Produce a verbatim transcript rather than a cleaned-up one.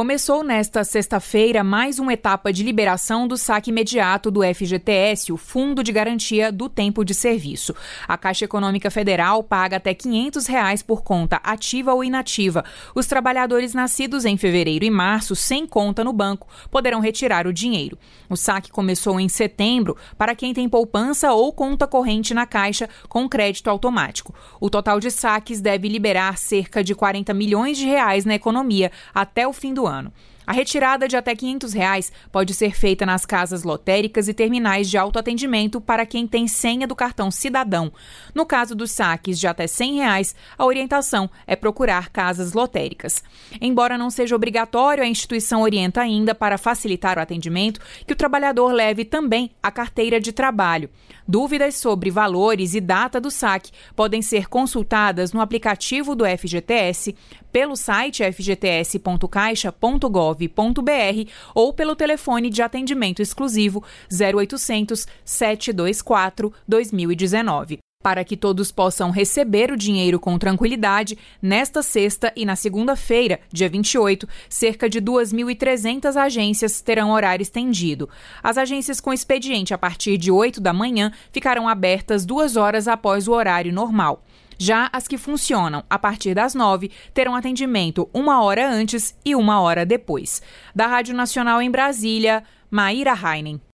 Começou nesta sexta-feira mais uma etapa de liberação do saque imediato do F G T S, o Fundo de Garantia do Tempo de Serviço. A Caixa Econômica Federal paga até quinhentos reais por conta ativa ou inativa. Os trabalhadores nascidos em fevereiro e março, sem conta no banco, poderão retirar o dinheiro. O saque começou em setembro para quem tem poupança ou conta corrente na Caixa com crédito automático. O total de saques deve liberar cerca de quarenta milhões de reais na economia até o fim do ano. A retirada de até quinhentos reais pode ser feita nas casas lotéricas e terminais de autoatendimento para quem tem senha do cartão Cidadão. No caso dos saques de até cem reais, a orientação é procurar casas lotéricas. Embora não seja obrigatório, a instituição orienta ainda, para facilitar o atendimento, que o trabalhador leve também a carteira de trabalho. Dúvidas sobre valores e data do saque podem ser consultadas no aplicativo do F G T S, pelo site f g t s ponto caixa ponto gov ponto b r ou pelo telefone de atendimento exclusivo zero oitocentos, sete dois quatro, dois mil e dezenove. Para que todos possam receber o dinheiro com tranquilidade, nesta sexta e na segunda-feira, dia vinte e oito, cerca de duas mil e trezentas agências terão horário estendido. As agências com expediente a partir de oito da manhã ficarão abertas duas horas após o horário normal. Já as que funcionam a partir das nove terão atendimento uma hora antes e uma hora depois. Da Rádio Nacional em Brasília, Maíra Heinen.